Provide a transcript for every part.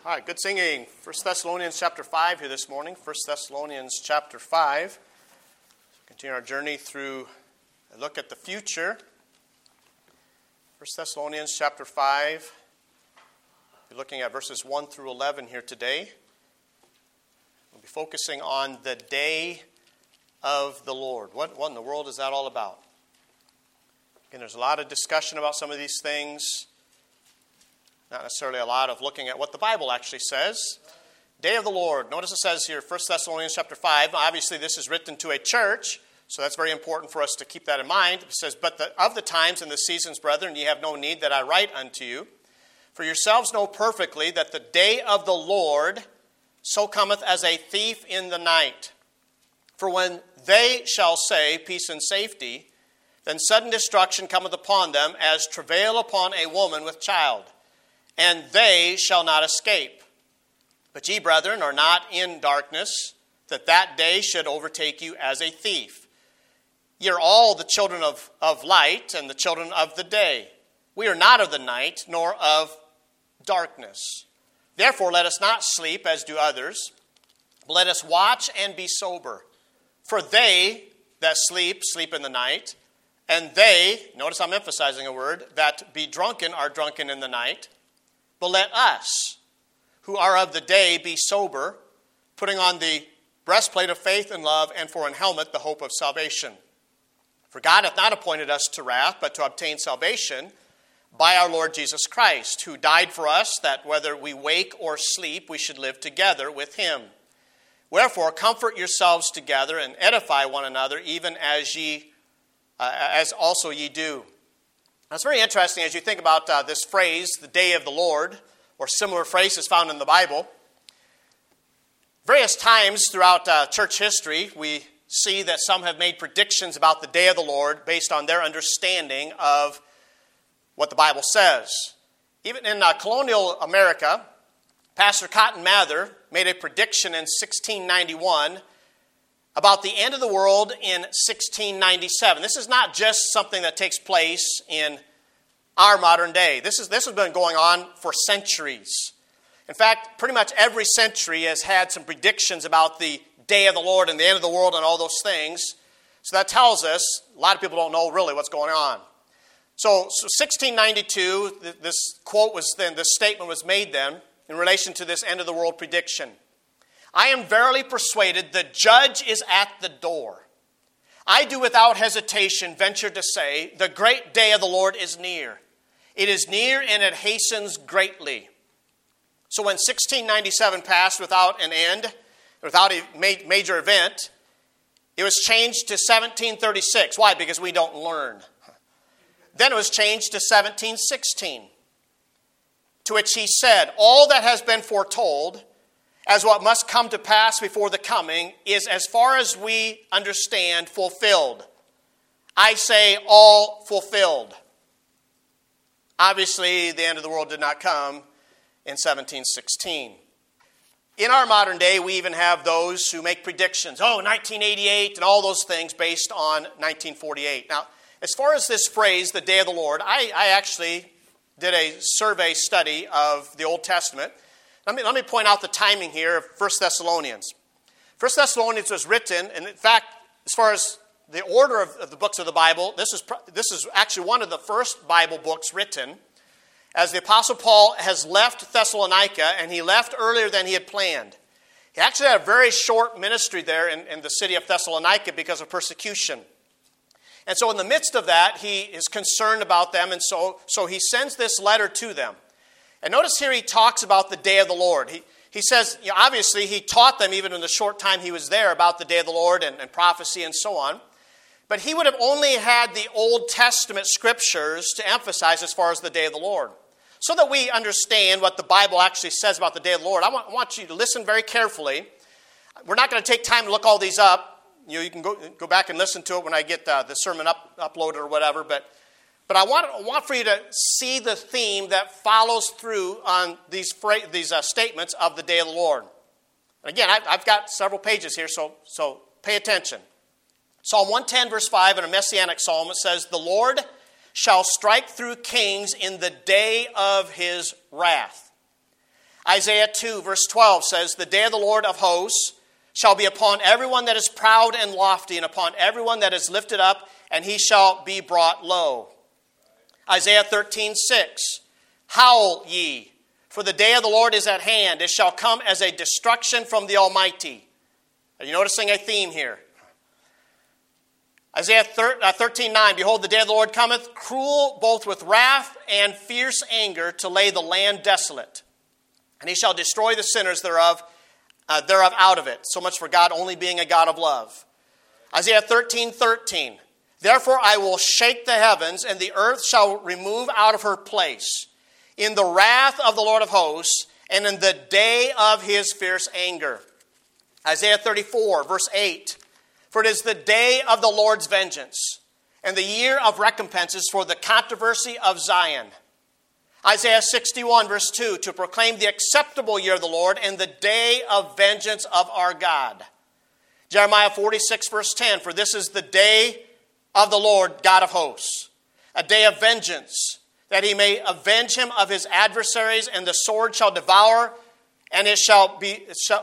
All right, good singing. 1 Thessalonians chapter 5 here this morning. 1 Thessalonians chapter 5. Continue our journey through a look at the future. 1 Thessalonians chapter 5. We're looking at verses 1 through 11 here today. We'll be focusing on the day of the Lord. What in the world is that all about? Again, there's a lot of discussion about some of these things. Not necessarily a lot of looking at what the Bible actually says. Day of the Lord. Notice it says here, 1 Thessalonians chapter 5. Obviously, this is written to a church, so that's very important for us to keep that in mind. It says, But of the times and the seasons, brethren, ye have no need that I write unto you. For yourselves know perfectly that the day of the Lord so cometh as a thief in the night. For when they shall say, peace and safety, then sudden destruction cometh upon them, as travail upon a woman with child. And they shall not escape. But ye, brethren, are not in darkness, that day should overtake you as a thief. Ye are all the children of light and the children of the day. We are not of the night, nor of darkness. Therefore let us not sleep as do others, but let us watch and be sober. For they that sleep, sleep in the night, and they, notice I'm emphasizing a word, that be drunken are drunken in the night. But let us, who are of the day, be sober, putting on the breastplate of faith and love, and for an helmet the hope of salvation. For God hath not appointed us to wrath, but to obtain salvation by our Lord Jesus Christ, who died for us, that whether we wake or sleep, we should live together with him. Wherefore, comfort yourselves together and edify one another, even as also ye do. Now, it's very interesting as you think about this phrase, the day of the Lord, or similar phrases found in the Bible. Various times throughout church history, we see that some have made predictions about the day of the Lord based on their understanding of what the Bible says. Even in colonial America, Pastor Cotton Mather made a prediction in 1691 about the end of the world in 1697. This is not just something that takes place in our modern day. This has been going on for centuries. In fact, pretty much every century has had some predictions about the day of the Lord and the end of the world and all those things. So that tells us a lot of people don't know really what's going on. So 1692, this statement was made then in relation to this end of the world prediction. I am verily persuaded the judge is at the door. I do without hesitation venture to say, the great day of the Lord is near. It is near and it hastens greatly. So when 1697 passed without an end, without a major event, it was changed to 1736. Why? Because we don't learn. Then it was changed to 1716, to which he said, all that has been foretold as what must come to pass before the coming is, as far as we understand, fulfilled. I say all fulfilled. Obviously, the end of the world did not come in 1716. In our modern day, we even have those who make predictions. 1988 and all those things based on 1948. Now, as far as this phrase, the day of the Lord, I actually did a survey study of the Old Testament. Let me point out the timing here of 1 Thessalonians. 1 Thessalonians was written, and in fact, as far as the order of the books of the Bible, this is actually one of the first Bible books written, as the Apostle Paul has left Thessalonica, and he left earlier than he had planned. He actually had a very short ministry there in the city of Thessalonica because of persecution. And so in the midst of that, he is concerned about them, and so he sends this letter to them. And notice here he talks about the day of the Lord. He says, obviously he taught them even in the short time he was there about the day of the Lord and prophecy and so on. But he would have only had the Old Testament scriptures to emphasize as far as the day of the Lord. So that we understand what the Bible actually says about the day of the Lord, I want you to listen very carefully. We're not going to take time to look all these up. You can go back and listen to it when I get the sermon uploaded or whatever, but I want for you to see the theme that follows through on these statements of the day of the Lord. And again, I've got several pages here, so pay attention. Psalm 110, verse 5, in a Messianic psalm, it says, the Lord shall strike through kings in the day of his wrath. Isaiah 2 verse 12 says, the day of the Lord of hosts shall be upon everyone that is proud and lofty, and upon everyone that is lifted up, and he shall be brought low. Isaiah 13:6, howl ye, for the day of the Lord is at hand. It shall come as a destruction from the Almighty. Are you noticing a theme here? Isaiah 13:9, behold, the day of the Lord cometh, cruel both with wrath and fierce anger, to lay the land desolate. And he shall destroy the sinners thereof out of it. So much for God only being a God of love. Isaiah 13:13, therefore I will shake the heavens, and the earth shall remove out of her place, in the wrath of the Lord of hosts, and in the day of his fierce anger. Isaiah 34, verse 8, for it is the day of the Lord's vengeance, and the year of recompenses for the controversy of Zion. Isaiah 61, verse 2, to proclaim the acceptable year of the Lord and the day of vengeance of our God. Jeremiah 46, verse 10, for this is the day of the Lord God of hosts, a day of vengeance, that he may avenge him of his adversaries, and the sword shall devour, and it shall be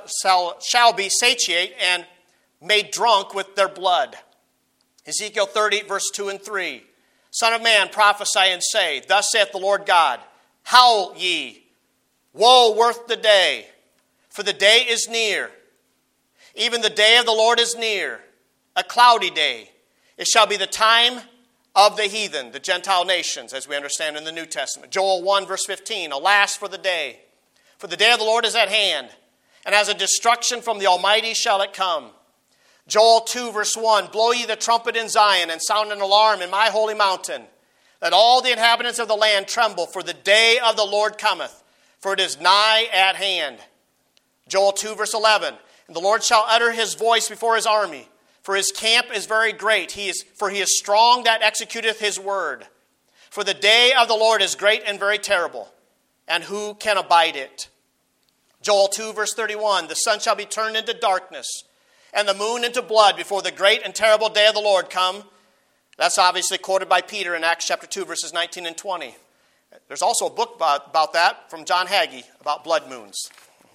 satiate and made drunk with their blood. Ezekiel 30, verse 2 and 3, Son of man, prophesy and say, thus saith the Lord God, howl ye, woe worth the day, for the day is near, even the day of the Lord is near, a cloudy day. It shall be the time of the heathen, the Gentile nations, as we understand in the New Testament. Joel 1, verse 15, alas for the day of the Lord is at hand, and as a destruction from the Almighty shall it come. Joel 2, verse 1, blow ye the trumpet in Zion, and sound an alarm in my holy mountain. Let all the inhabitants of the land tremble, for the day of the Lord cometh, for it is nigh at hand. Joel 2, verse 11, and the Lord shall utter his voice before his army, for his camp is very great, for he is strong that executeth his word. For the day of the Lord is great and very terrible, and who can abide it? Joel 2, verse 31, the sun shall be turned into darkness, and the moon into blood, before the great and terrible day of the Lord come. That's obviously quoted by Peter in Acts chapter 2, verses 19 and 20. There's also a book about that from John Hagee about blood moons.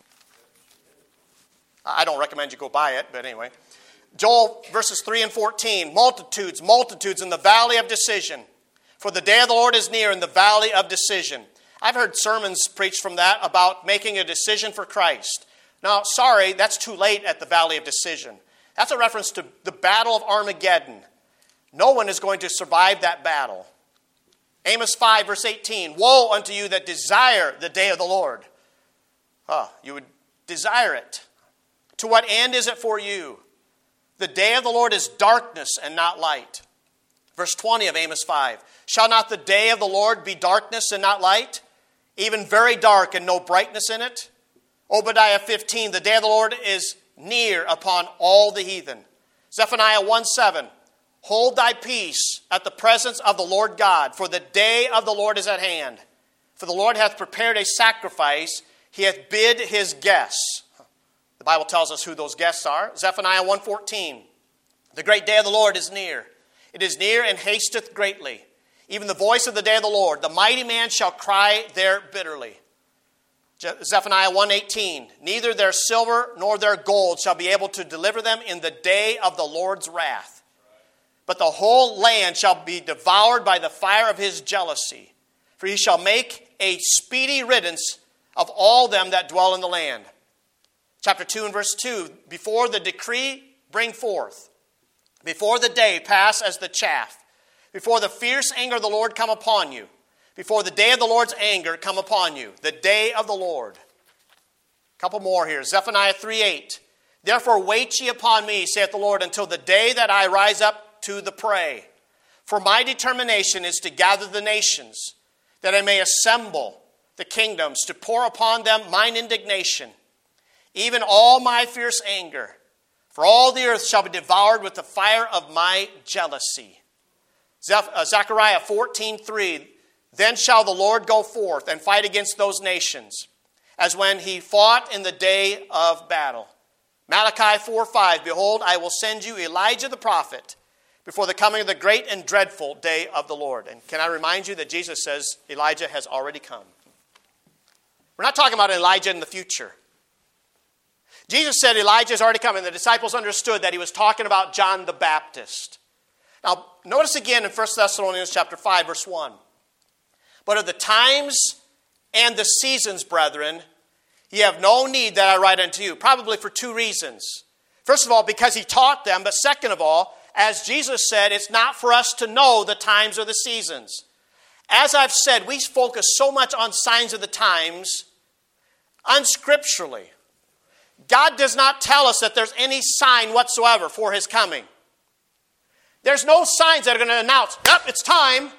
I don't recommend you go buy it, but anyway. Joel verses 3 and 14, multitudes, multitudes in the valley of decision. For the day of the Lord is near in the valley of decision. I've heard sermons preached from that about making a decision for Christ. Now, sorry, that's too late at the valley of decision. That's a reference to the battle of Armageddon. No one is going to survive that battle. Amos 5, verse 18, woe unto you that desire the day of the Lord. You would desire it. To what end is it for you? The day of the Lord is darkness and not light. Verse 20 of Amos 5, shall not the day of the Lord be darkness and not light? Even very dark and no brightness in it? Obadiah 15, the day of the Lord is near upon all the heathen. Zephaniah 1:7, hold thy peace at the presence of the Lord God, for the day of the Lord is at hand. For the Lord hath prepared a sacrifice, he hath bid his guests. The Bible tells us who those guests are. Zephaniah 1:14, the great day of the Lord is near. It is near and hasteth greatly. Even the voice of the day of the Lord, the mighty man shall cry there bitterly. Zephaniah 1:18, neither their silver nor their gold shall be able to deliver them in the day of the Lord's wrath. But the whole land shall be devoured by the fire of his jealousy. For he shall make a speedy riddance of all them that dwell in the land. Chapter 2 and verse 2, before the decree bring forth, before the day pass as the chaff, before the fierce anger of the Lord come upon you, before the day of the Lord's anger come upon you, the day of the Lord. A couple more here. Zephaniah 3:8. Therefore wait ye upon me, saith the Lord, until the day that I rise up to the prey. For my determination is to gather the nations, that I may assemble the kingdoms, to pour upon them mine indignation, even all my fierce anger. For all the earth shall be devoured with the fire of my jealousy. Zechariah 14:3. Then shall the Lord go forth and fight against those nations, as when he fought in the day of battle. Malachi 4:5, behold, I will send you Elijah the prophet before the coming of the great and dreadful day of the Lord. And can I remind you that Jesus says Elijah has already come. We're not talking about Elijah in the future. Jesus said Elijah's already come, and the disciples understood that he was talking about John the Baptist. Now, notice again in 1 Thessalonians chapter 5, verse 1. But of the times and the seasons, brethren, ye have no need that I write unto you. Probably for two reasons. First of all, because he taught them. But second of all, as Jesus said, it's not for us to know the times or the seasons. As I've said, we focus so much on signs of the times unscripturally. God does not tell us that there's any sign whatsoever for his coming. There's no signs that are going to announce, yep, it's time.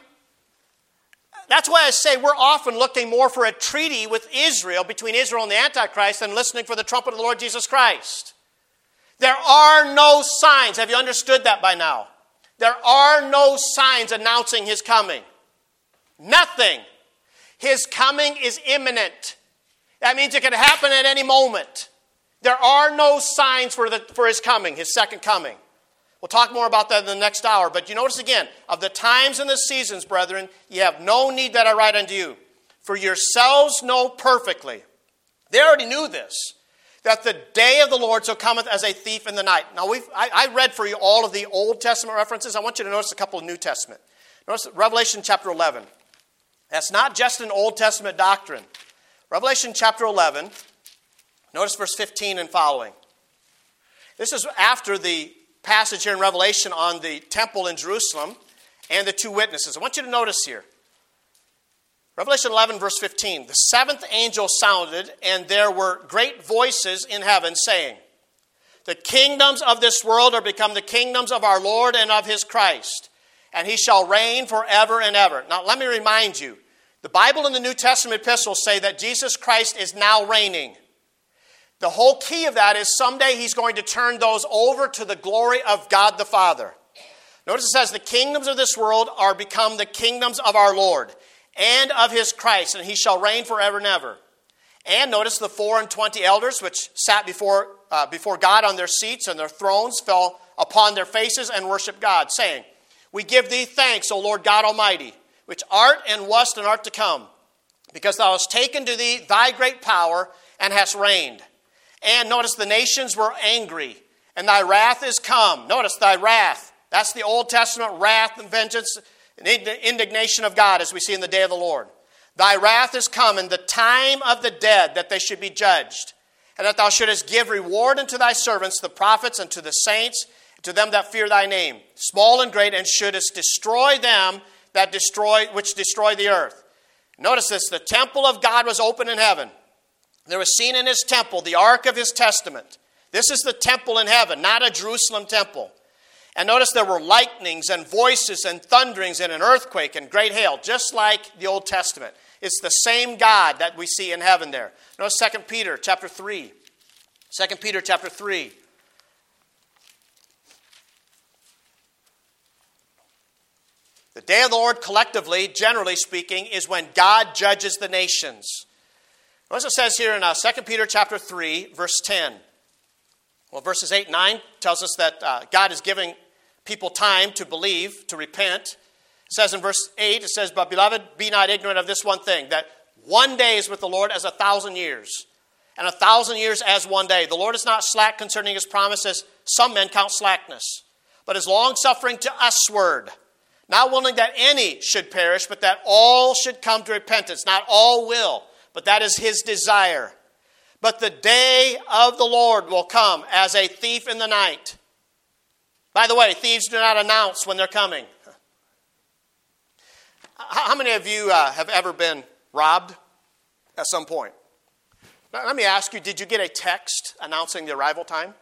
That's why I say we're often looking more for a treaty with Israel, between Israel and the Antichrist, than listening for the trumpet of the Lord Jesus Christ. There are no signs. Have you understood that by now? There are no signs announcing his coming. Nothing. His coming is imminent. That means it can happen at any moment. There are no signs for his coming, his second coming. We'll talk more about that in the next hour. But you notice again, of the times and the seasons, brethren, ye have no need that I write unto you. For yourselves know perfectly. They already knew this, that the day of the Lord so cometh as a thief in the night. Now, I read for you all of the Old Testament references. I want you to notice a couple of New Testament. Notice Revelation chapter 11. That's not just an Old Testament doctrine. Revelation chapter 11, notice verse 15 and following. This is after the passage here in Revelation on the temple in Jerusalem and the two witnesses. I want you to notice here. Revelation 11, verse 15. The seventh angel sounded, and there were great voices in heaven saying, the kingdoms of this world are become the kingdoms of our Lord and of his Christ, and he shall reign forever and ever. Now, let me remind you, the Bible and the New Testament epistles say that Jesus Christ is now reigning. The whole key of that is someday he's going to turn those over to the glory of God the Father. Notice it says, the kingdoms of this world are become the kingdoms of our Lord and of his Christ, and he shall reign forever and ever. And notice the 24 elders which sat before God on their seats, and their thrones fell upon their faces and worshiped God, saying, we give thee thanks, O Lord God Almighty, which art and wast and art to come, because thou hast taken to thee thy great power and hast reigned. And notice the nations were angry, and thy wrath is come. Notice thy wrath. That's the Old Testament wrath and vengeance and indignation of God, as we see in the day of the Lord. Thy wrath is come, and the time of the dead, that they should be judged, and that thou shouldest give reward unto thy servants, the prophets, and to the saints, and to them that fear thy name, small and great, and shouldest destroy them which destroy the earth. Notice this, the temple of God was open in heaven. There was seen in his temple the ark of his testament. This is the temple in heaven, not a Jerusalem temple. And notice there were lightnings and voices and thunderings and an earthquake and great hail, just like the Old Testament. It's the same God that we see in heaven there. Notice 2 Peter chapter 3. 2 Peter chapter 3. The day of the Lord collectively, generally speaking, is when God judges the nations. Notice it says here in 2 Peter chapter 3, verse 10. Well, verses 8 and 9 tells us that God is giving people time to believe, to repent. It says in verse 8, it says, but beloved, be not ignorant of this one thing, that one day is with the Lord as 1,000 years, and 1,000 years as one day. The Lord is not slack concerning his promises. Some men count slackness, but is long-suffering to usward, not willing that any should perish, but that all should come to repentance. Not all will, but that is his desire. But the day of the Lord will come as a thief in the night. By the way, thieves do not announce when they're coming. How many of you have ever been robbed at some point? Now, let me ask you, did you get a text announcing the arrival time?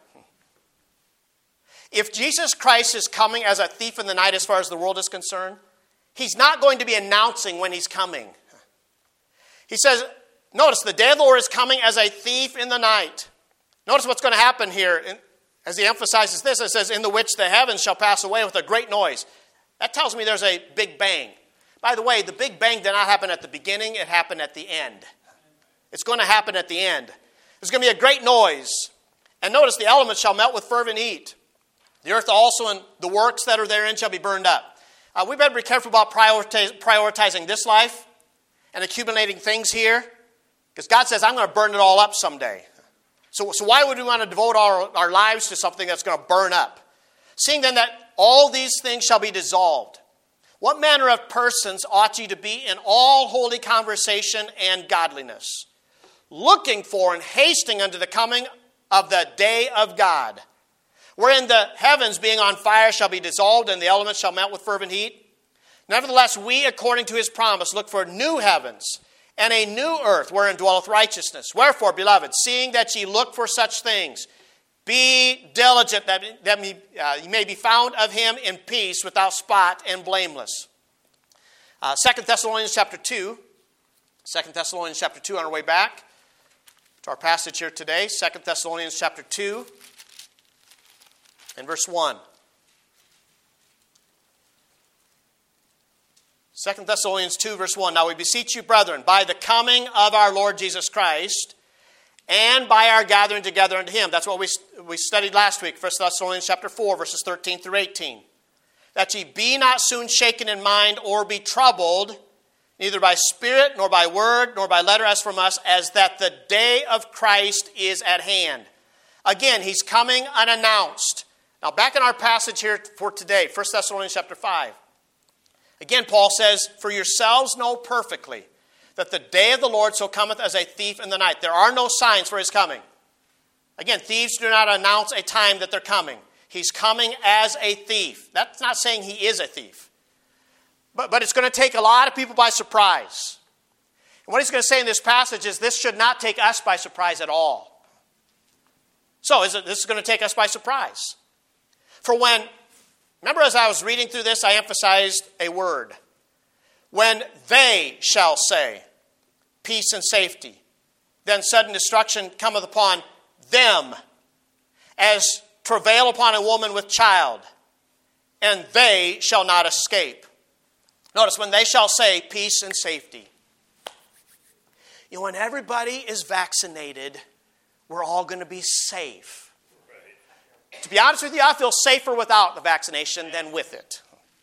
If Jesus Christ is coming as a thief in the night as far as the world is concerned, he's not going to be announcing when he's coming. He says, notice, the day of the Lord is coming as a thief in the night. Notice what's going to happen here as he emphasizes this. It says, in the which the heavens shall pass away with a great noise. That tells me there's a big bang. By the way, the big bang did not happen at the beginning. It happened at the end. It's going to happen at the end. There's going to be a great noise. And notice, the elements shall melt with fervent heat. The earth also and the works that are therein shall be burned up. We better be careful about prioritizing this life and accumulating things here Because God says, I'm going to burn it all up someday. So why would we want to devote our lives to something that's going to burn up? Seeing then that all these things shall be dissolved, what manner of persons ought ye to be in all holy conversation and godliness, looking for and hasting unto the coming of the day of God, wherein the heavens being on fire shall be dissolved, and the elements shall melt with fervent heat? Nevertheless, we, according to his promise, look for new heavens and a new earth, wherein dwelleth righteousness. Wherefore, beloved, seeing that ye look for such things, be diligent that ye may be found of him in peace, without spot and blameless. 2 Thessalonians chapter 2. 2 Thessalonians chapter 2 on our way back to our passage here today. 2 Thessalonians chapter 2 and verse 1. 2 Thessalonians 2, verse 1. Now we beseech you, brethren, by the coming of our Lord Jesus Christ, and by our gathering together unto him. That's what we studied last week, 1 Thessalonians chapter 4, verses 13 through 18. That ye be not soon shaken in mind, or be troubled, neither by spirit, nor by word, nor by letter as from us, as that the day of Christ is at hand. Again, he's coming unannounced. Now back in our passage here for today, 1 Thessalonians chapter 5. Again, Paul says, for yourselves know perfectly that the day of the Lord so cometh as a thief in the night. There are no signs for his coming. Again, thieves do not announce a time that they're coming. He's coming as a thief. That's not saying he is a thief. But it's going to take a lot of people by surprise. And what he's going to say in this passage is this should not take us by surprise at all. So this is going to take us by surprise. Remember as I was reading through this, I emphasized a word. When they shall say, peace and safety, then sudden destruction cometh upon them, as travail upon a woman with child, and they shall not escape. Notice, when they shall say, peace and safety. When everybody is vaccinated, we're all going to be safe. To be honest with you, I feel safer without the vaccination than with it.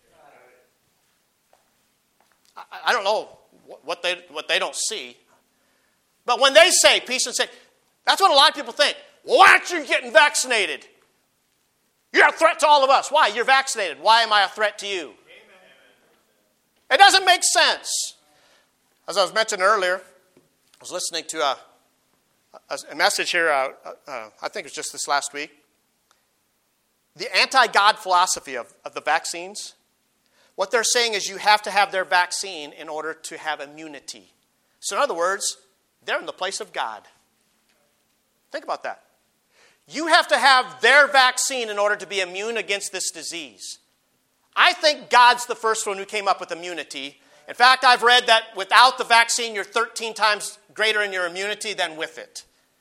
I don't know what they don't see. But when they say peace and safety, that's what a lot of people think. Well, why aren't you getting vaccinated? You're a threat to all of us. Why? You're vaccinated. Why am I a threat to you? Amen. It doesn't make sense. As I was mentioning earlier, I was listening to a message here, I think it was just this last week. The anti-God philosophy of the vaccines, what they're saying is you have to have their vaccine in order to have immunity. So in other words, they're in the place of God. Think about that. You have to have their vaccine in order to be immune against this disease. I think God's the first one who came up with immunity. In fact, I've read that without the vaccine, you're 13 times greater in your immunity than with it.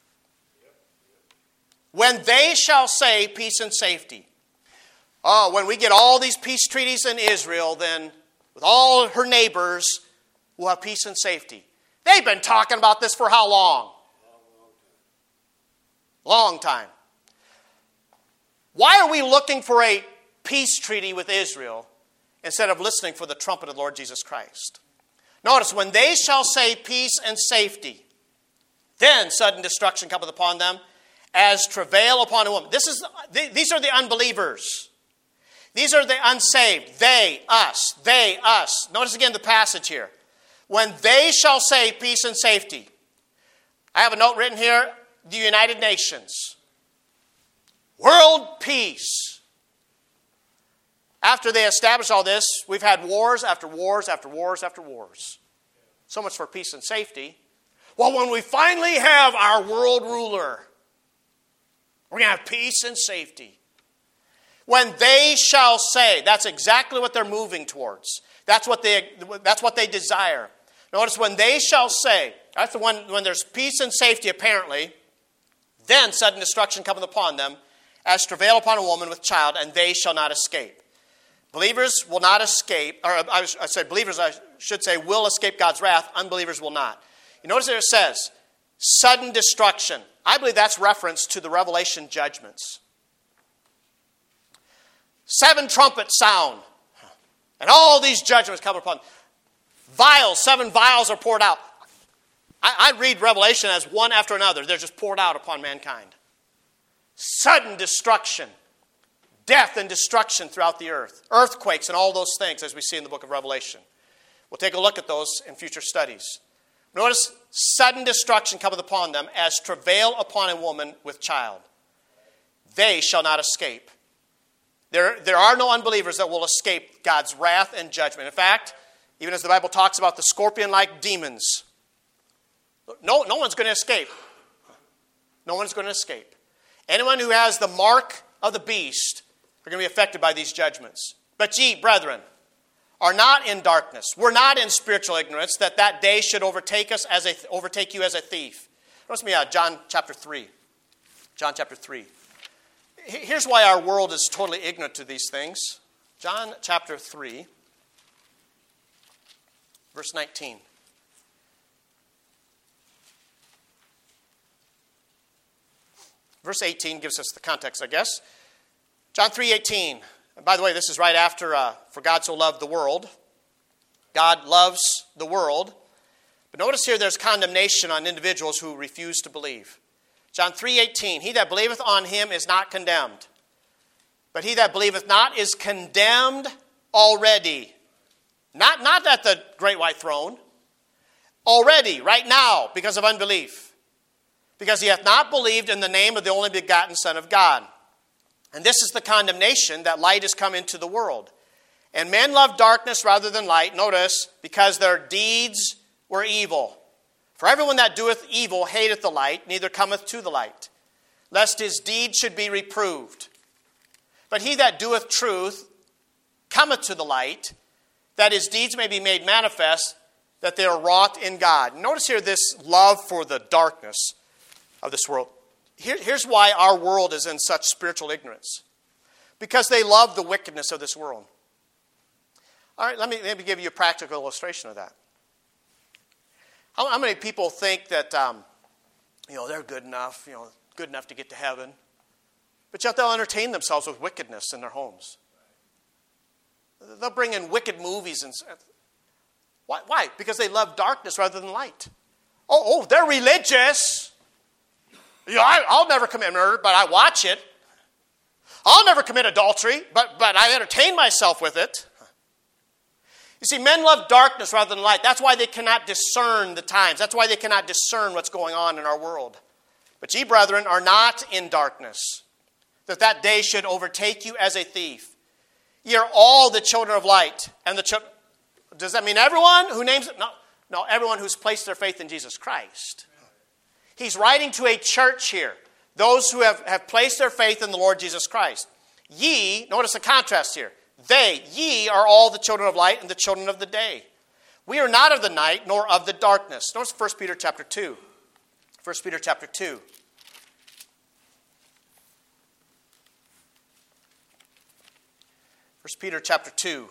When they shall say peace and safety. Oh, when we get all these peace treaties in Israel, then with all her neighbors, we'll have peace and safety. They've been talking about this for how long? Long time. Why are we looking for a peace treaty with Israel instead of listening for the trumpet of the Lord Jesus Christ? Notice, when they shall say peace and safety, then sudden destruction cometh upon them, as travail upon a woman. These are the unbelievers. These are the unsaved. They, us. They, us. Notice again the passage here. When they shall say peace and safety. I have a note written here. The United Nations. World peace. After they established all this, we've had wars after wars after wars after wars. So much for peace and safety. Well, when we finally have our world ruler, we're going to have peace and safety. When they shall say, that's exactly what they're moving towards. That's what they desire. Notice, when they shall say, that's the one when there's peace and safety apparently, then sudden destruction cometh upon them, as travail upon a woman with child, and they shall not escape. Believers will not escape, or believers will escape God's wrath. Unbelievers will not. You notice that it says, sudden destruction. I believe that's reference to the Revelation judgments. 7 trumpets sound, and all these judgments come upon them. Vials, 7 vials are poured out. I read Revelation as one after another. They're just poured out upon mankind. Sudden destruction. Death and destruction throughout the earth. Earthquakes and all those things as we see in the book of Revelation. We'll take a look at those in future studies. Notice, sudden destruction cometh upon them as travail upon a woman with child. They shall not escape. There are no unbelievers that will escape God's wrath and judgment. In fact, even as the Bible talks about the scorpion-like demons, no one's going to escape. No one's going to escape. Anyone who has the mark of the beast are going to be affected by these judgments. But ye, brethren, are not in darkness. We're not in spiritual ignorance, that day should overtake you as a thief. Notice me John chapter 3. John chapter 3. Here's why our world is totally ignorant to these things. John chapter 3, verse 19. Verse 18 gives us the context, I guess. John 3:18. And by the way, this is right after, for God so loved the world. God loves the world. But notice here there's condemnation on individuals who refuse to believe. John 3:18. He that believeth on him is not condemned. But he that believeth not is condemned already. Not at the great white throne. Already, right now, because of unbelief. Because he hath not believed in the name of the only begotten Son of God. And this is the condemnation, that light is come into the world. And men love darkness rather than light, notice, because their deeds were evil. For everyone that doeth evil hateth the light, neither cometh to the light, lest his deeds should be reproved. But he that doeth truth cometh to the light, that his deeds may be made manifest, that they are wrought in God. Notice here this love for the darkness of this world. Here's why our world is in such spiritual ignorance. Because they love the wickedness of this world. All right, let me give you a practical illustration of that. How many people think that, they're good enough, good enough to get to heaven, but yet they'll entertain themselves with wickedness in their homes? They'll bring in wicked movies. Why? Because they love darkness rather than light. Oh, they're religious. I'll never commit murder, but I watch it. I'll never commit adultery, but I entertain myself with it. You see, men love darkness rather than light. That's why they cannot discern the times. That's why they cannot discern what's going on in our world. But ye, brethren, are not in darkness, that day should overtake you as a thief. Ye are all the children of light. And does that mean everyone who names it? No, everyone who's placed their faith in Jesus Christ. He's writing to a church here. Those who have placed their faith in the Lord Jesus Christ. Ye, notice the contrast here. Ye are all the children of light and the children of the day. We are not of the night nor of the darkness. Notice 1 Peter chapter 2. 1 Peter chapter 2. 1 Peter chapter 2.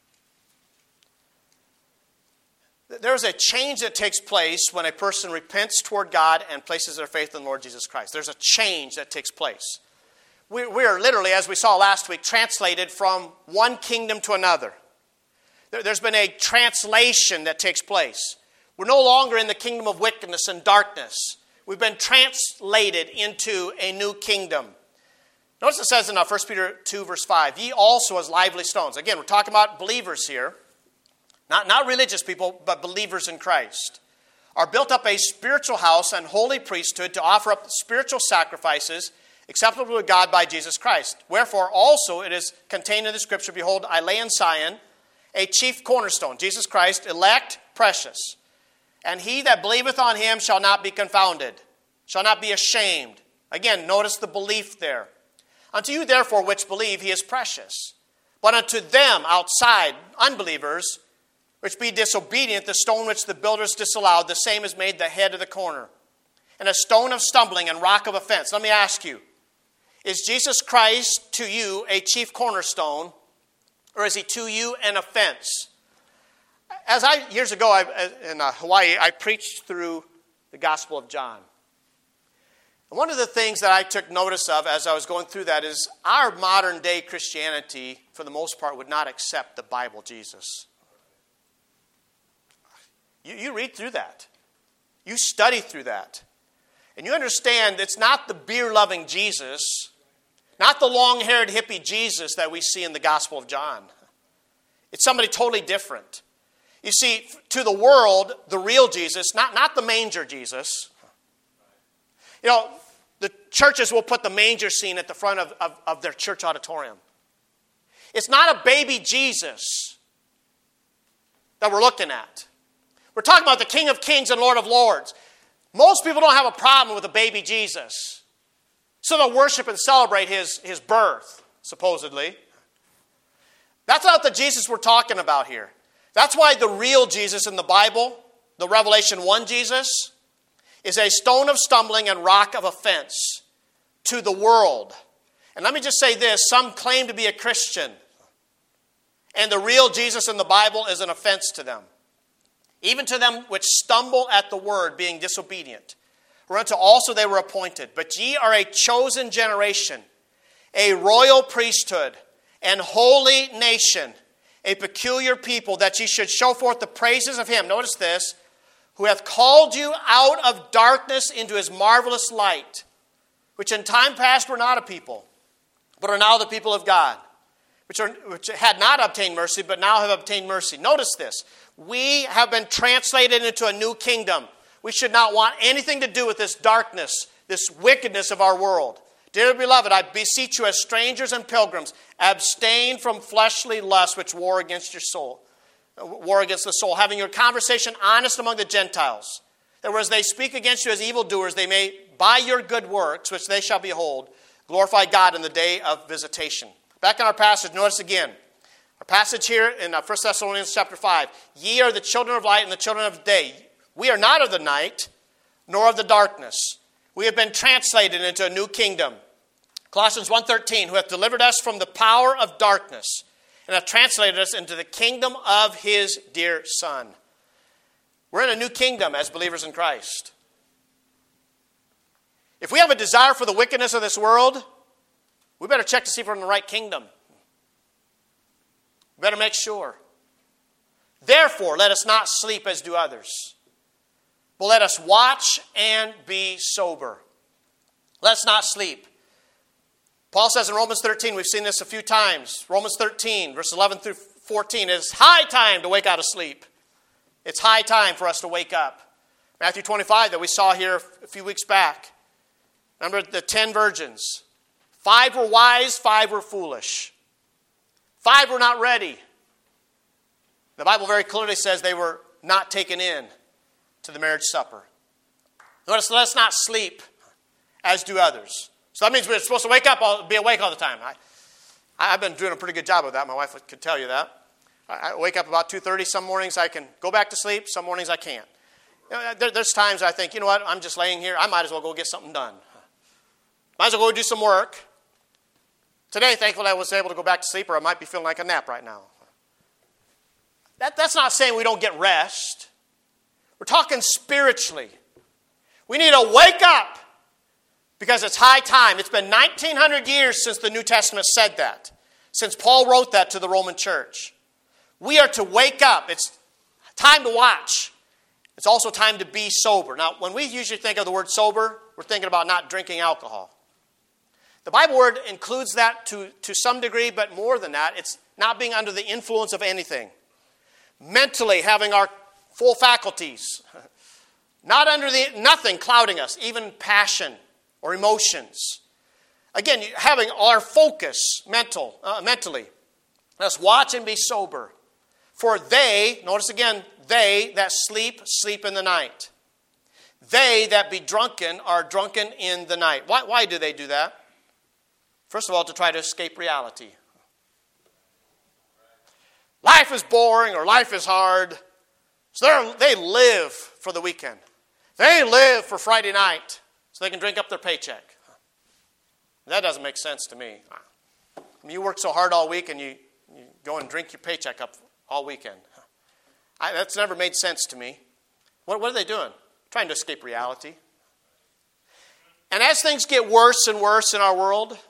There's a change that takes place when a person repents toward God and places their faith in the Lord Jesus Christ. There's a change that takes place. We are literally, as we saw last week, translated from one kingdom to another. There's been a translation that takes place. We're no longer in the kingdom of wickedness and darkness. We've been translated into a new kingdom. Notice it says in 1 Peter 2, verse 5, ye also as lively stones. Again, we're talking about believers here. Not religious people, but believers in Christ. Are built up a spiritual house and holy priesthood to offer up spiritual sacrifices acceptable to God by Jesus Christ. Wherefore also it is contained in the Scripture, behold, I lay in Zion a chief cornerstone, Jesus Christ, elect, precious. And he that believeth on him shall not be confounded, shall not be ashamed. Again, notice the belief there. Unto you therefore which believe, he is precious. But unto them outside, unbelievers, which be disobedient, the stone which the builders disallowed, the same is made the head of the corner, and a stone of stumbling and rock of offense. Let me ask you, is Jesus Christ to you a chief cornerstone, or is he to you an offense? Years ago in Hawaii, I preached through the Gospel of John. And one of the things that I took notice of as I was going through that is our modern day Christianity, for the most part, would not accept the Bible Jesus. You read through that. You study through that. And you understand it's not the beer-loving Jesus, not the long-haired hippie Jesus that we see in the Gospel of John. It's somebody totally different. You see, to the world, the real Jesus, not the manger Jesus. You know, the churches will put the manger scene at the front of their church auditorium. It's not a baby Jesus that we're looking at. We're talking about the King of Kings and Lord of Lords. Most people don't have a problem with a baby Jesus. So they'll worship and celebrate his birth, supposedly. That's not the Jesus we're talking about here. That's why the real Jesus in the Bible, the Revelation 1 Jesus, is a stone of stumbling and rock of offense to the world. And let me just say this, some claim to be a Christian, and the real Jesus in the Bible is an offense to them. Even to them which stumble at the word, being disobedient. Whereunto also they were appointed. But ye are a chosen generation, a royal priesthood, and holy nation, a peculiar people, that ye should show forth the praises of him. Notice this. Who hath called you out of darkness into his marvelous light, which in time past were not a people, but are now the people of God, which had not obtained mercy, but now have obtained mercy. Notice this. We have been translated into a new kingdom. We should not want anything to do with this darkness, this wickedness of our world. Dear beloved, I beseech you as strangers and pilgrims, abstain from fleshly lusts which war against your soul. War against the soul, having your conversation honest among the Gentiles, that whereas they speak against you as evildoers, they may, by your good works, which they shall behold, glorify God in the day of visitation. Back in our passage, notice again, our passage here in 1 Thessalonians chapter 5, ye are the children of light and the children of day. We are not of the night, nor of the darkness. We have been translated into a new kingdom. Colossians 1:13, who hath delivered us from the power of darkness, and hath translated us into the kingdom of his dear Son. We're in a new kingdom as believers in Christ. If we have a desire for the wickedness of this world, we better check to see if we're in the right kingdom. We better make sure. Therefore, let us not sleep as do others, but let us watch and be sober. Let's not sleep. Paul says in Romans 13, we've seen this a few times. Romans 13, verses 11 through 14, it is high time to wake out of sleep. It's high time for us to wake up. Matthew 25 that we saw here a few weeks back. Remember the 10 virgins. 5 were wise, 5 were foolish. 5 were not ready. The Bible very clearly says they were not taken in to the marriage supper. Notice, let us not sleep as do others. So that means we're supposed to wake up, be awake all the time. I've been doing a pretty good job of that. My wife could tell you that. I wake up about 2:30. Some mornings I can go back to sleep. Some mornings I can't. There's times I think, you know what, I'm just laying here. I might as well go get something done. Might as well go do some work. Today, thankfully, I was able to go back to sleep, or I might be feeling like a nap right now. That's not saying we don't get rest. We're talking spiritually. We need to wake up because it's high time. It's been 1,900 years since the New Testament said that, since Paul wrote that to the Roman church. We are to wake up. It's time to watch. It's also time to be sober. Now, when we usually think of the word sober, we're thinking about not drinking alcohol. The Bible word includes that to some degree, but more than that, it's not being under the influence of anything. Mentally having our full faculties. Not under nothing clouding us, even passion or emotions. Again, having our focus mentally. Let's watch and be sober. For they, notice again, they that sleep, sleep in the night. They that be drunken are drunken in the night. Why do they do that? First of all, to try to escape reality. Life is boring or life is hard. So they live for the weekend. They live for Friday night so they can drink up their paycheck. That doesn't make sense to me. I mean, you work so hard all week and you go and drink your paycheck up all weekend. That's never made sense to me. What are they doing? Trying to escape reality. And as things get worse and worse in our world,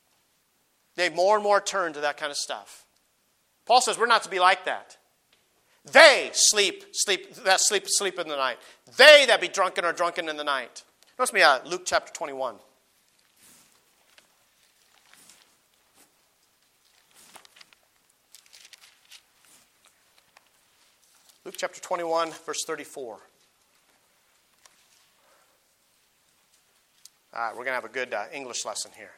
they more and more turn to that kind of stuff. Paul says we're not to be like that. They sleep in the night. They that be drunken are drunken in the night. Notice me Luke chapter 21. Luke chapter 21, verse 34. All right, we're going to have a good English lesson here.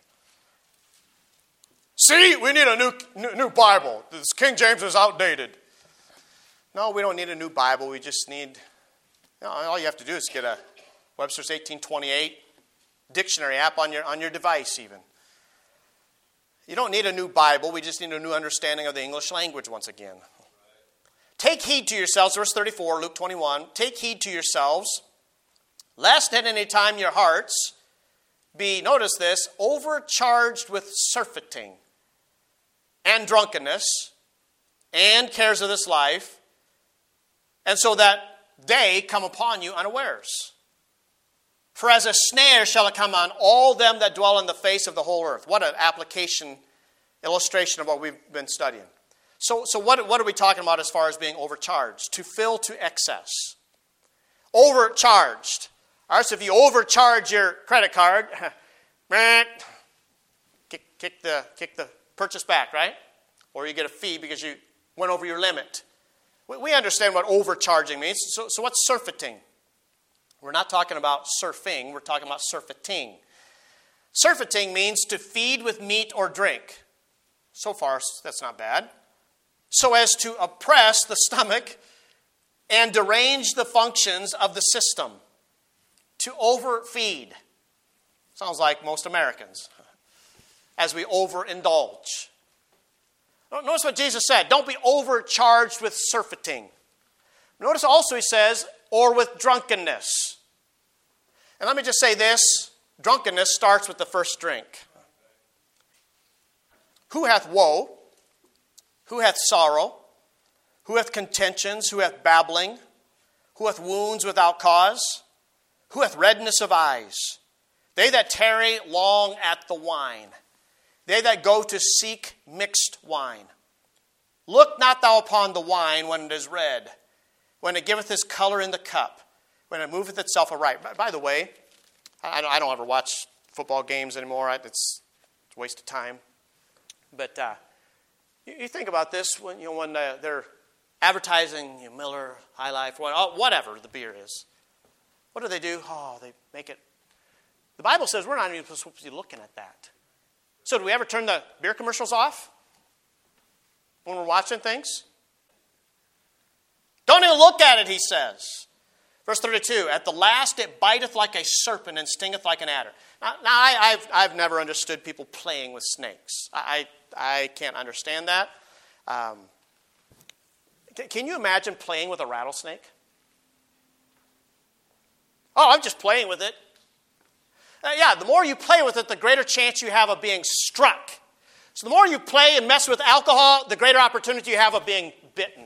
See, we need a new Bible. This King James is outdated. No, we don't need a new Bible. We just need, all you have to do is get a Webster's 1828 dictionary app on your device even. You don't need a new Bible. We just need a new understanding of the English language once again. Take heed to yourselves, verse 34, Luke 21. Take heed to yourselves, lest at any time your hearts be, notice this, overcharged with surfeiting and drunkenness and cares of this life, and so that they come upon you unawares. For as a snare shall it come on all them that dwell on the face of the whole earth. What an application, illustration of what we've been studying. So what are we talking about as far as being overcharged? To fill to excess. Overcharged. All right, so if you overcharge your credit card, kick the purchase back, right? Or you get a fee because you went over your limit. We understand what overcharging means. So what's surfeiting? We're not talking about surfing. We're talking about surfeiting. Surfeiting means to feed with meat or drink. So far, that's not bad. So as to oppress the stomach and derange the functions of the system. To overfeed. Sounds like most Americans. As we overindulge. Notice what Jesus said. Don't be overcharged with surfeiting. Notice also he says, or with drunkenness. And let me just say this. Drunkenness starts with the first drink. Who hath woe? Who hath sorrow? Who hath contentions? Who hath babbling? Who hath wounds without cause? Who hath redness of eyes? They that tarry long at the wine. They that go to seek mixed wine. Look not thou upon the wine when it is red, when it giveth his color in the cup, when it moveth itself aright. By the way, I don't ever watch football games anymore. It's a waste of time. But you think about this when they're advertising Miller, High Life, whatever the beer is. What do? Oh, they make it. The Bible says we're not even supposed to be looking at that. So do we ever turn the beer commercials off when we're watching things? Don't even look at it, he says. Verse 32, at the last it biteth like a serpent and stingeth like an adder. Now I've never understood people playing with snakes. I can't understand that. Can you imagine playing with a rattlesnake? Oh, I'm just playing with it. The more you play with it, the greater chance you have of being struck. So the more you play and mess with alcohol, the greater opportunity you have of being bitten.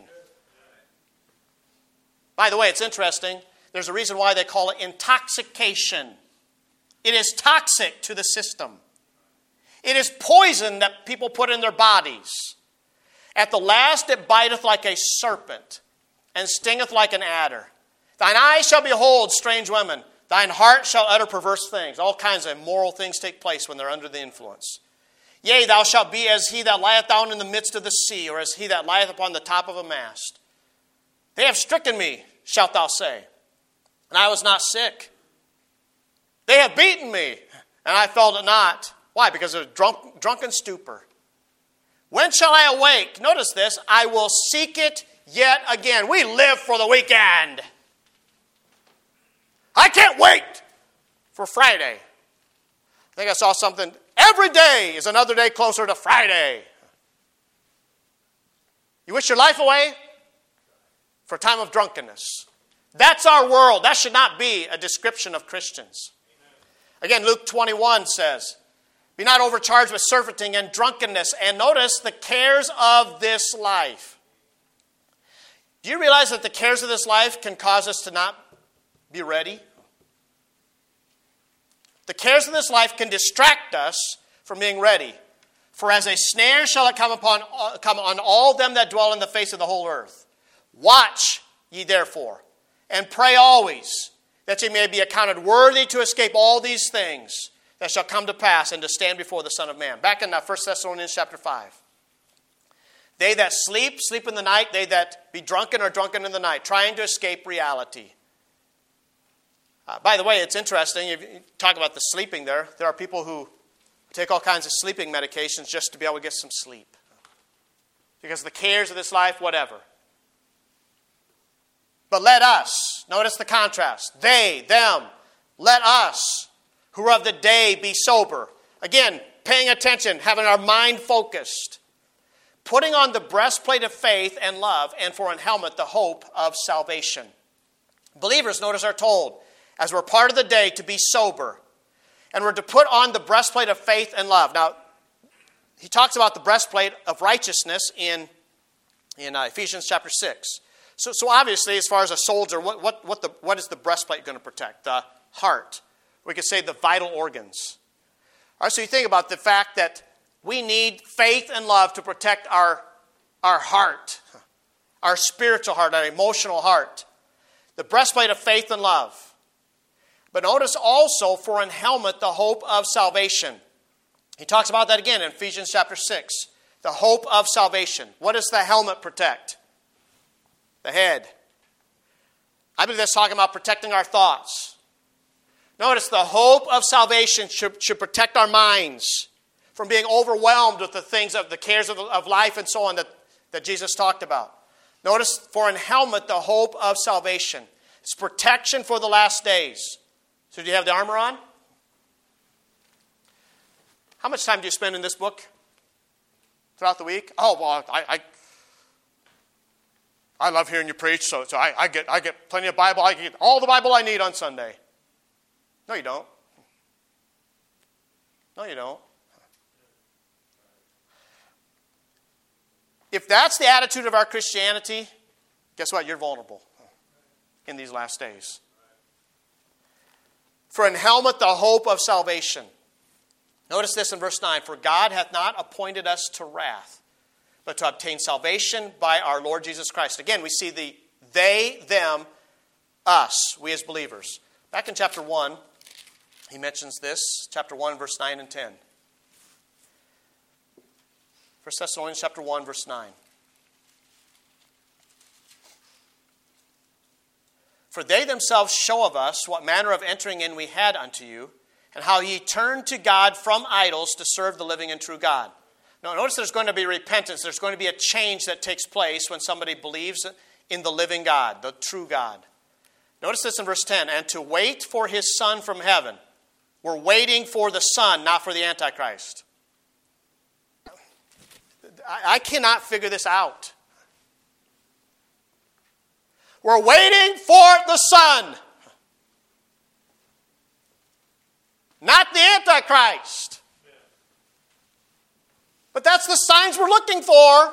By the way, it's interesting. There's a reason why they call it intoxication. It is toxic to the system. It is poison that people put in their bodies. At the last it biteth like a serpent and stingeth like an adder. Thine eyes shall behold strange women. Thine heart shall utter perverse things. All kinds of immoral things take place when they're under the influence. Yea, thou shalt be as he that lieth down in the midst of the sea, or as he that lieth upon the top of a mast. They have stricken me, shalt thou say, and I was not sick. They have beaten me, and I felt it not. Why? Because of drunken stupor. When shall I awake? Notice this. I will seek it yet again. We live for the weekend. I can't wait for Friday. I think I saw something. Every day is another day closer to Friday. You wish your life away for a time of drunkenness. That's our world. That should not be a description of Christians. Again, Luke 21 says, be not overcharged with surfeiting and drunkenness. And notice the cares of this life. Do you realize that the cares of this life can cause us to not be ready? The cares of this life can distract us from being ready. For as a snare shall it come on all them that dwell in the face of the whole earth. Watch ye therefore, and pray always, that ye may be accounted worthy to escape all these things that shall come to pass, and to stand before the Son of Man. Back in 1 Thessalonians chapter 5. They that sleep, sleep in the night. They that be drunken are drunken in the night, trying to escape reality. By the way, it's interesting, if you talk about the sleeping there are people who take all kinds of sleeping medications just to be able to get some sleep. Because the cares of this life, whatever. But let us, notice the contrast, they, them, let us, who are of the day, be sober. Again, paying attention, having our mind focused. Putting on the breastplate of faith and love, and for an helmet, the hope of salvation. Believers, notice, are told, as we're part of the day, to be sober. And we're to put on the breastplate of faith and love. Now, he talks about the breastplate of righteousness in Ephesians chapter 6. So obviously, as far as a soldier, what is the breastplate going to protect? The heart. We could say the vital organs. All right, so you think about the fact that we need faith and love to protect our heart, our spiritual heart, our emotional heart. The breastplate of faith and love. But notice also, for an helmet, the hope of salvation. He talks about that again in Ephesians chapter 6. The hope of salvation. What does the helmet protect? The head. I believe that's talking about protecting our thoughts. Notice the hope of salvation should protect our minds from being overwhelmed with the things of the cares of life and so on that Jesus talked about. Notice, for an helmet, the hope of salvation. It's protection for the last days. So do you have the armor on? How much time do you spend in this book throughout the week? Oh, well, I love hearing you preach, so I get plenty of Bible. I get all the Bible I need on Sunday. No, you don't. No, you don't. If that's the attitude of our Christianity, guess what? You're vulnerable in these last days. For an helmet, the hope of salvation. Notice this in verse 9. For God hath not appointed us to wrath, but to obtain salvation by our Lord Jesus Christ. Again, we see the they, them, us, we as believers. Back in chapter 1, he mentions this. Chapter 1, verse 9 and 10. 1 Thessalonians chapter 1, verse 9. For they themselves show of us what manner of entering in we had unto you, and how ye turned to God from idols to serve the living and true God. Now, notice there's going to be repentance. There's going to be a change that takes place when somebody believes in the living God, the true God. Notice this in verse 10. And to wait for his Son from heaven. We're waiting for the Son, not for the Antichrist. I cannot figure this out. We're waiting for the Son, not the Antichrist. But that's the signs we're looking for.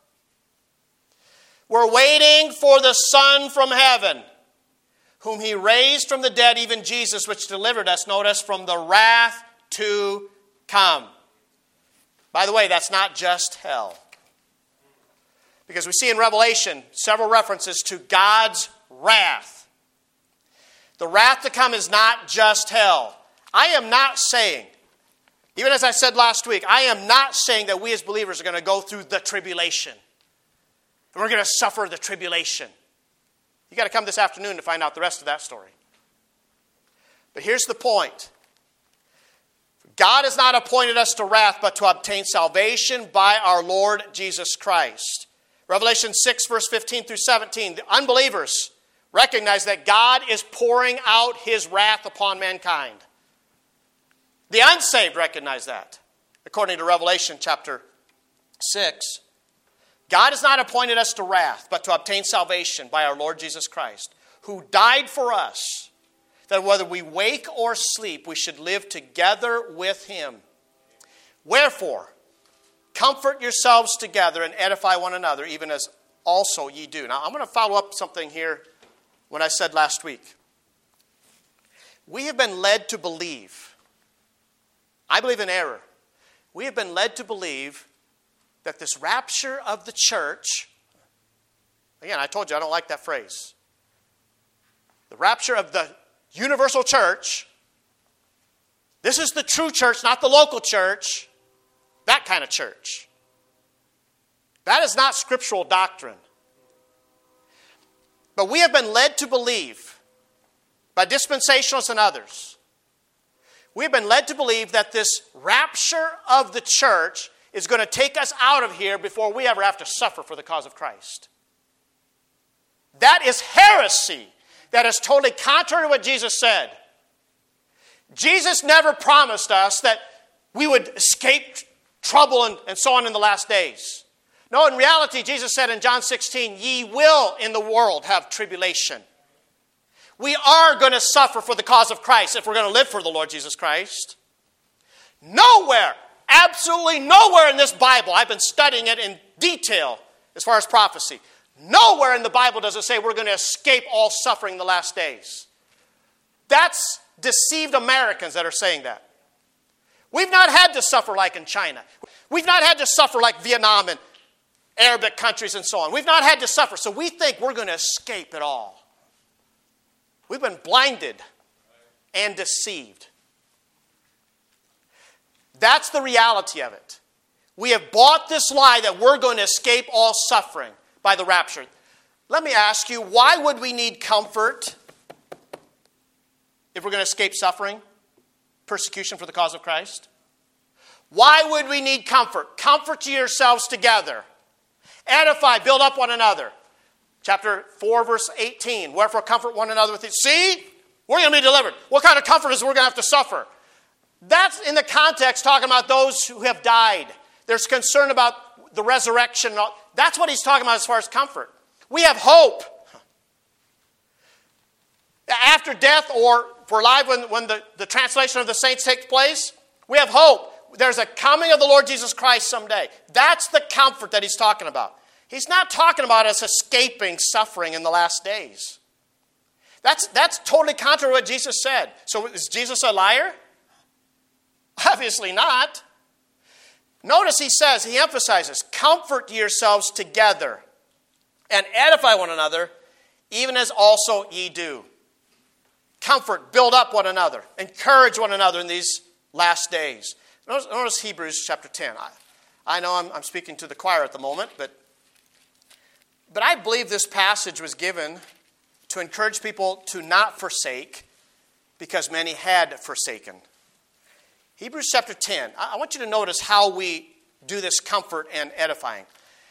We're waiting for the Son from heaven, whom he raised from the dead, even Jesus, which delivered us, notice, from the wrath to come. By the way, that's not just hell. Because we see in Revelation several references to God's wrath. The wrath to come is not just hell. I am not saying, even as I said last week, I am not saying that we as believers are going to go through the tribulation. And we're going to suffer the tribulation. You've got to come this afternoon to find out the rest of that story. But here's the point. God has not appointed us to wrath, but to obtain salvation by our Lord Jesus Christ. Revelation 6, verse 15 through 17. The unbelievers recognize that God is pouring out his wrath upon mankind. The unsaved recognize that. According to Revelation chapter 6, God has not appointed us to wrath, but to obtain salvation by our Lord Jesus Christ, who died for us, that whether we wake or sleep, we should live together with him. Wherefore, comfort yourselves together and edify one another, even as also ye do. Now, I'm going to follow up something here when I said last week. We have been led to believe, I believe in error, we have been led to believe that this rapture of the church Again, I told you I don't like that phrase. The rapture of the universal church. This is the true church, not the local church. That kind of church. That is not scriptural doctrine. But we have been led to believe, by dispensationalists and others, we have been led to believe that this rapture of the church is going to take us out of here before we ever have to suffer for the cause of Christ. That is heresy. That is totally contrary to what Jesus said. Jesus never promised us that we would escape trouble and so on in the last days. No, in reality, Jesus said in John 16, ye will in the world have tribulation. We are going to suffer for the cause of Christ if we're going to live for the Lord Jesus Christ. Nowhere, absolutely nowhere in this Bible, I've been studying it in detail as far as prophecy, nowhere in the Bible does it say we're going to escape all suffering in the last days. That's deceived Americans that are saying that. We've not had to suffer like in China. We've not had to suffer like Vietnam and Arabic countries and so on. We've not had to suffer, so we think we're going to escape it all. We've been blinded and deceived. That's the reality of it. We have bought this lie that we're going to escape all suffering by the rapture. Let me ask you, why would we need comfort if we're going to escape suffering, persecution for the cause of Christ? Why would we need comfort? Comfort yourselves together. Edify, build up one another. Chapter 4, verse 18. Wherefore comfort one another with it. See, we're going to be delivered. What kind of comfort is we're going to have to suffer? That's in the context talking about those who have died. There's concern about the resurrection. That's what he's talking about as far as comfort. We have hope. After death, or if we're alive when the translation of the saints takes place, we have hope. There's a coming of the Lord Jesus Christ someday. That's the comfort that he's talking about. He's not talking about us escaping suffering in the last days. That's totally contrary to what Jesus said. So is Jesus a liar? Obviously not. Notice he emphasizes, comfort yourselves together and edify one another, even as also ye do. Comfort, build up one another, encourage one another in these last days. Notice Hebrews chapter 10. I know I'm speaking to the choir at the moment, but I believe this passage was given to encourage people to not forsake because many had forsaken. Hebrews chapter 10. I want you to notice how we do this comfort and edifying.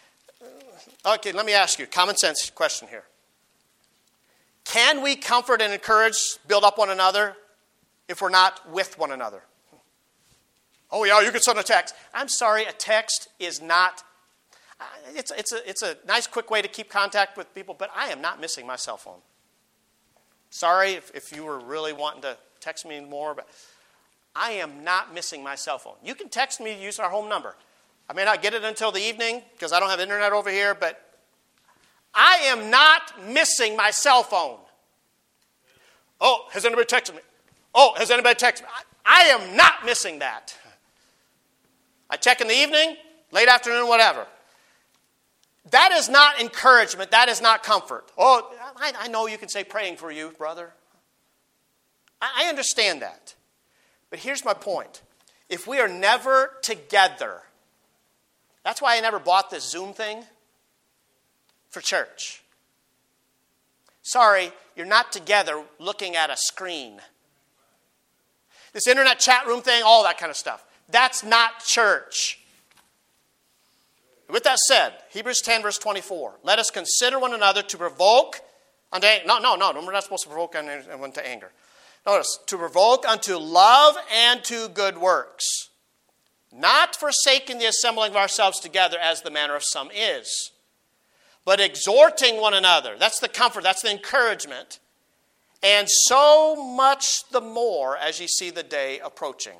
Okay, let me ask you a common sense question here. Can we comfort and encourage, build up one another if we're not with one another? Oh yeah, you can send a text. I'm sorry, a text is not... It's a nice, quick way to keep contact with people, but I am not missing my cell phone. Sorry if you were really wanting to text me more, but I am not missing my cell phone. You can text me using our home number. I may not get it until the evening because I don't have internet over here, but I am not missing my cell phone. Oh, has anybody texted me? Oh, has anybody texted me? I am not missing that. I check in the evening, late afternoon, whatever. That is not encouragement. That is not comfort. Oh, I know you can say praying for you, brother. I understand that. But here's my point. If we are never together, that's why I never bought this Zoom thing for church. Sorry, you're not together looking at a screen. This internet chat room thing, all that kind of stuff. That's not church. With that said, Hebrews 10, verse 24. Let us consider one another to provoke unto anger. No. We're not supposed to provoke anyone to anger. Notice, to provoke unto love and to good works. Not forsaking the assembling of ourselves together as the manner of some is, but exhorting one another. That's the comfort, that's the encouragement. And so much the more as ye see the day approaching.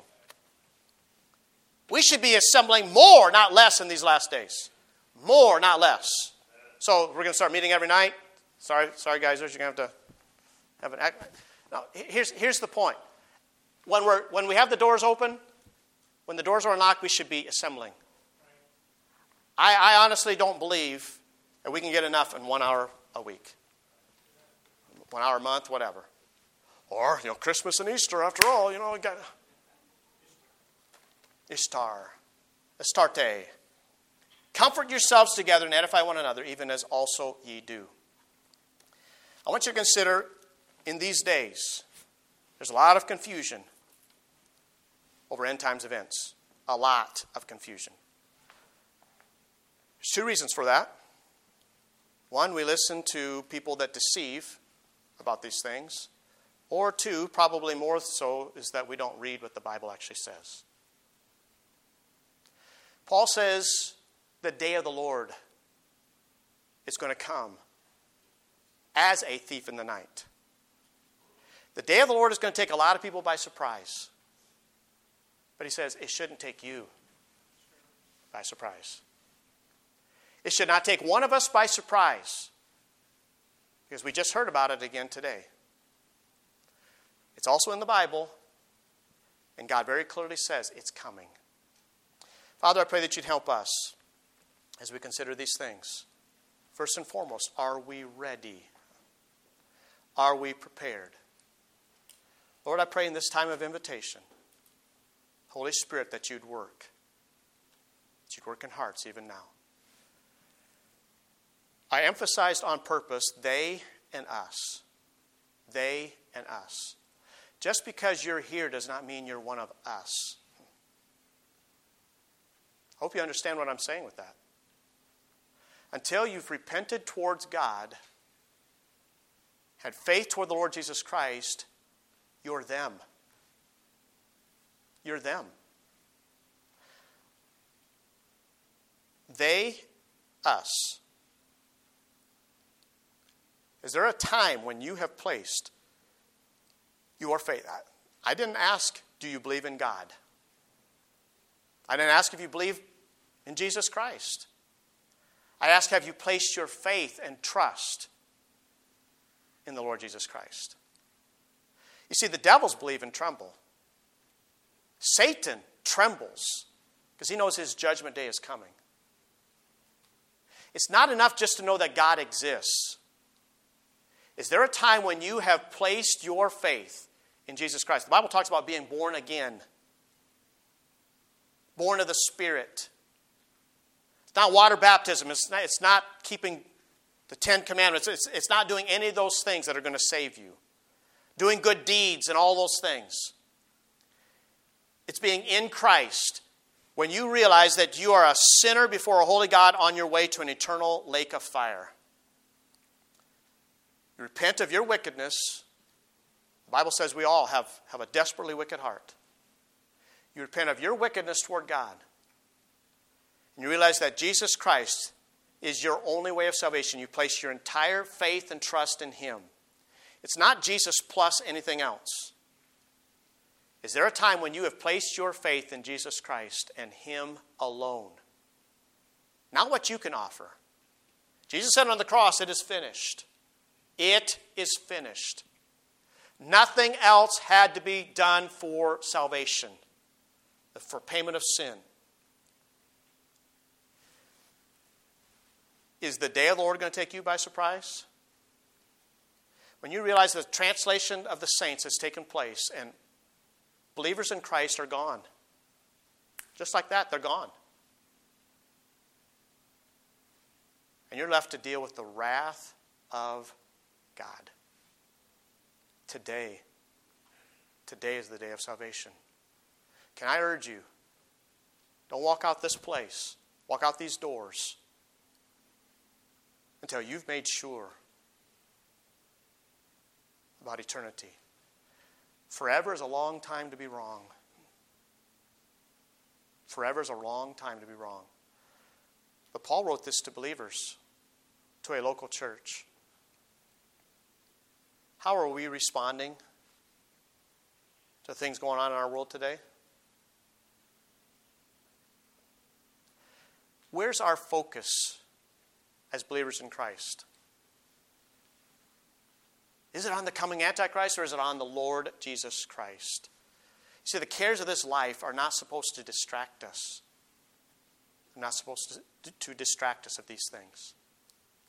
We should be assembling more, not less, in these last days. More, not less. So we're going to start meeting every night. Sorry, guys, you're going to have an act. Now, here's the point. When we have the doors open, when the doors are unlocked, we should be assembling. I honestly don't believe And we can get enough in 1 hour a week. 1 hour a month, whatever. Or, Christmas and Easter, after all, we got Ishtar. Astarte. Comfort yourselves together and edify one another, even as also ye do. I want you to consider, in these days, there's a lot of confusion over end times events. A lot of confusion. There's two reasons for that. One, we listen to people that deceive about these things. Or two, probably more so, is that we don't read what the Bible actually says. Paul says the day of the Lord is going to come as a thief in the night. The day of the Lord is going to take a lot of people by surprise. But he says it shouldn't take you by surprise. It should not take one of us by surprise, because we just heard about it again today. It's also in the Bible, and God very clearly says it's coming. Father, I pray that you'd help us as we consider these things. First and foremost, are we ready? Are we prepared? Lord, I pray in this time of invitation, Holy Spirit, that you'd work. That you'd work in hearts even now. I emphasized on purpose, they and us. They and us. Just because you're here does not mean you're one of us. I hope you understand what I'm saying with that. Until you've repented towards God, had faith toward the Lord Jesus Christ, you're them. You're them. They, us. Is there a time when you have placed your faith? I didn't ask, do you believe in God? I didn't ask if you believe in Jesus Christ. I asked, have you placed your faith and trust in the Lord Jesus Christ? You see, the devils believe and tremble. Satan trembles because he knows his judgment day is coming. It's not enough just to know that God exists. Is there a time when you have placed your faith in Jesus Christ? The Bible talks about being born again. Born of the Spirit. It's not water baptism. It's not keeping the 10 Commandments. It's not doing any of those things that are going to save you. Doing good deeds and all those things. It's being in Christ when you realize that you are a sinner before a holy God on your way to an eternal lake of fire. You repent of your wickedness. The Bible says we all have a desperately wicked heart. You repent of your wickedness toward God. And you realize that Jesus Christ is your only way of salvation. You place your entire faith and trust in Him. It's not Jesus plus anything else. Is there a time when you have placed your faith in Jesus Christ and Him alone? Not what you can offer. Jesus said on the cross, it is finished. It is finished. Nothing else had to be done for salvation, for payment of sin. Is the day of the Lord going to take you by surprise? When you realize the translation of the saints has taken place and believers in Christ are gone. Just like that, they're gone. And you're left to deal with the wrath of God. Today is the day of salvation. Can I urge you, don't walk out this place, walk out these doors until you've made sure about eternity. Forever is a long time to be wrong. Forever is a long time to be wrong. But Paul wrote this to believers, to a local church. How are we responding to things going on in our world today? Where's our focus as believers in Christ? Is it on the coming Antichrist or is it on the Lord Jesus Christ? You see, the cares of this life are not supposed to distract us. They're not supposed to distract us of these things.